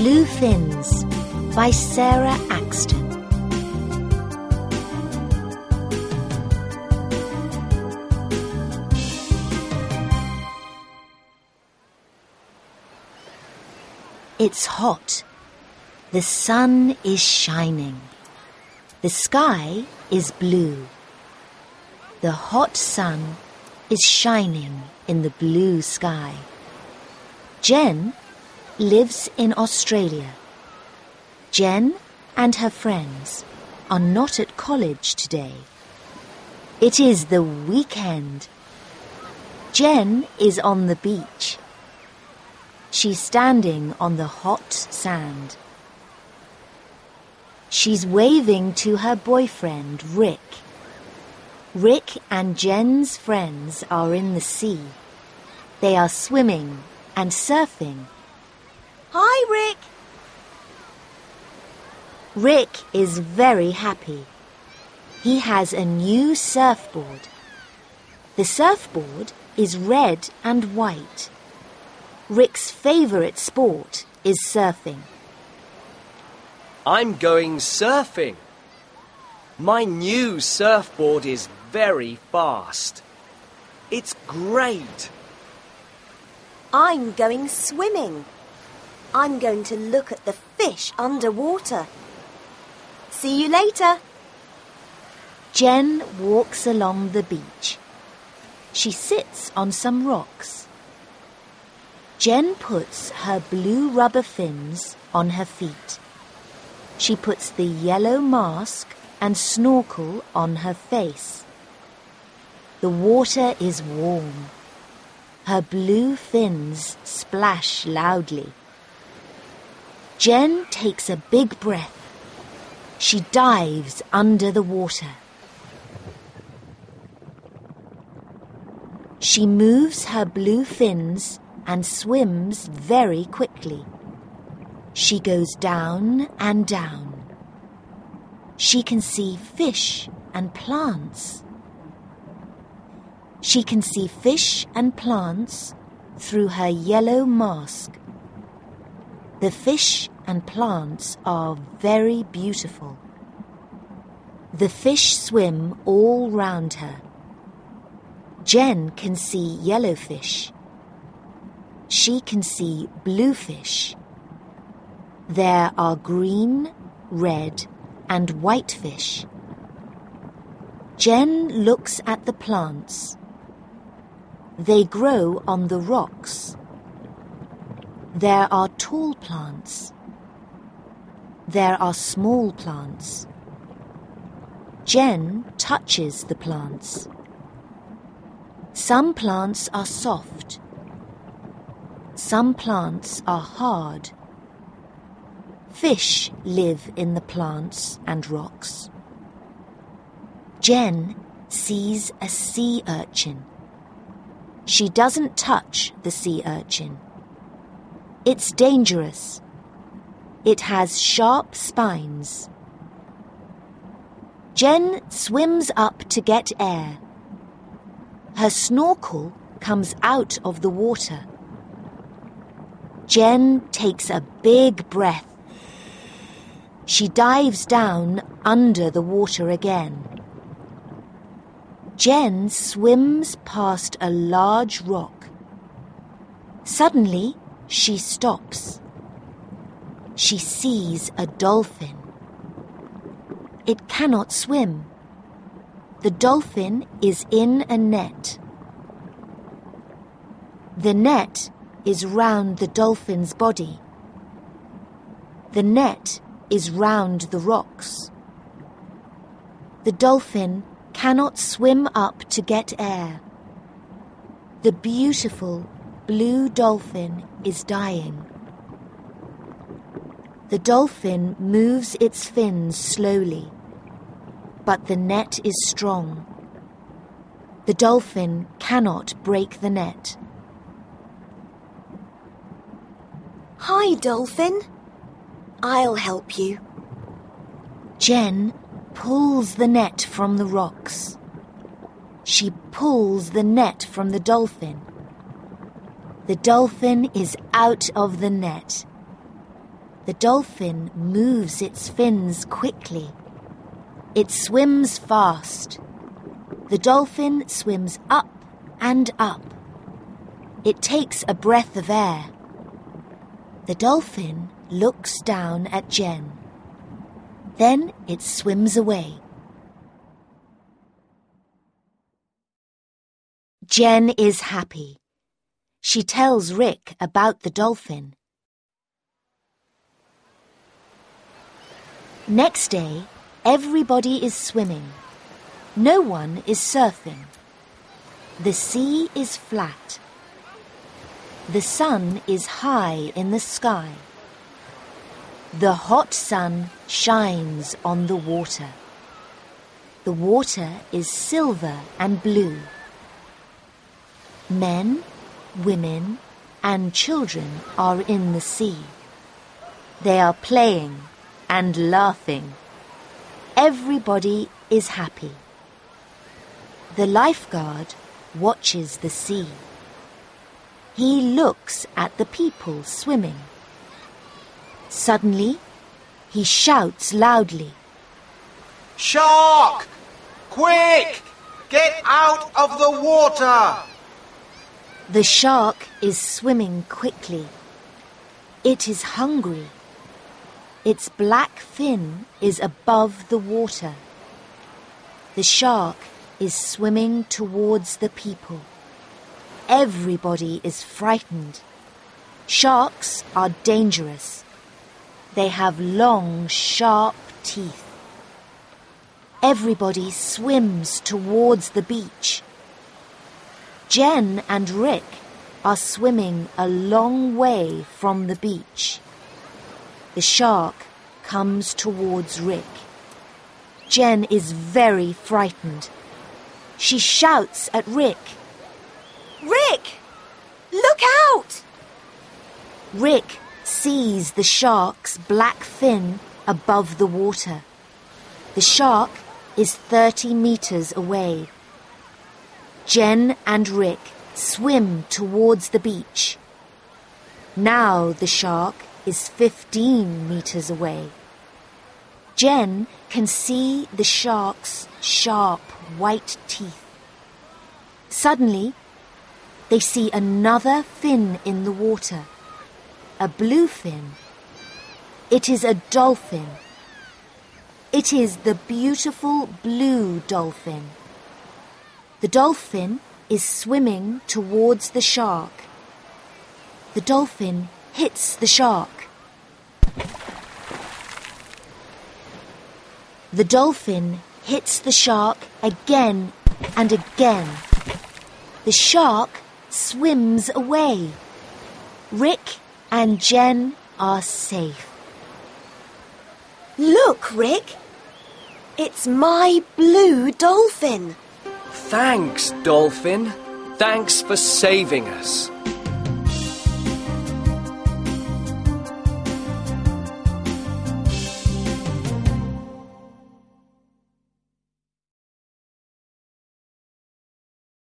Blue Fins by Sarah Axton. It's hot. The sun is shining. The sky is blue. The hot sun is shining in the blue sky. Jen lives in Australia. Jen and her friends are not at college today. It is the weekend. Jen is on the beach. She's standing on the hot sand. She's waving to her boyfriend, Rick. Rick and Jen's friends are in the sea. They are swimming and surfing. Hi, Rick. Rick is very happy. He has a new surfboard. The surfboard is red and white. Rick's favourite sport is surfing. I'm going surfing. My new surfboard is very fast. It's great. I'm going swimming. I'm going to look at the fish underwater. See you later. Jen walks along the beach. She sits on some rocks. Jen puts her blue rubber fins on her feet. She puts the yellow mask and snorkel on her face. The water is warm. Her blue fins splash loudly. Jen takes a big breath. She dives under the water. She moves her blue fins and swims very quickly. She goes down and down. She can see fish and plants. She can see fish and plants through her yellow mask. The fish and plants are very beautiful. The fish swim all round her. Jen can see yellowfish. She can see blue fish. There are green, red, and white fish. Jen looks at the plants. They grow on the rocks. There are tall plants. There are small plants. Jen touches the plants. Some plants are soft. Some plants are hard. Fish live in the plants and rocks. Jen sees a sea urchin. She doesn't touch the sea urchin. It's dangerous. It has sharp spines. Jen swims up to get air. Her snorkel comes out of the water. Jen takes a big breath. She dives down under the water again. Jen swims past a large rock. Suddenly, she stops. She sees a dolphin. It cannot swim. The dolphin is in a net. The net is round the dolphin's body. The net is round the rocks. The dolphin cannot swim up to get air. The beautiful blue dolphin is dying. The dolphin moves its fins slowly, but the net is strong. The dolphin cannot break the net. Hi, dolphin. I'll help you. Jen pulls the net from the rocks. She pulls the net from the dolphin. The dolphin is out of the net. The dolphin moves its fins quickly. It swims fast. The dolphin swims up and up. It takes a breath of air. The dolphin looks down at Jen. Then it swims away. Jen is happy. She tells Rick about the dolphin. Next day, everybody is swimming. No one is surfing. The sea is flat. The sun is high in the sky. The hot sun shines on the water. The water is silver and blue. Men, women, and children are in the sea. They are playing and laughing. Everybody is happy. The lifeguard watches the sea. He looks at the people swimming. Suddenly, he shouts loudly, "Shark! Quick! Get out of the water!" The shark is swimming quickly. It is hungry. Its black fin is above the water. The shark is swimming towards the people. Everybody is frightened. Sharks are dangerous. They have long, sharp teeth. Everybody swims towards the beach. Jen and Rick are swimming a long way from the beach. The shark comes towards Rick. Jen is very frightened. She shouts at Rick, Rick! Look out! Rick sees the shark's black fin above the water. The shark is 30 meters away. Jen and Rick swim towards the beach. Now the shark is 15 meters away. Jen can see the shark's sharp white teeth. Suddenly, they see another fin in the water, a blue fin. It is a dolphin. It is the beautiful blue dolphin. The dolphin is swimming towards the shark. The dolphin hits the shark. The dolphin hits the shark again and again. The shark swims away. Rick and Jen are safe. Look, Rick. It's my blue dolphin. Thanks, dolphin. Thanks for saving us.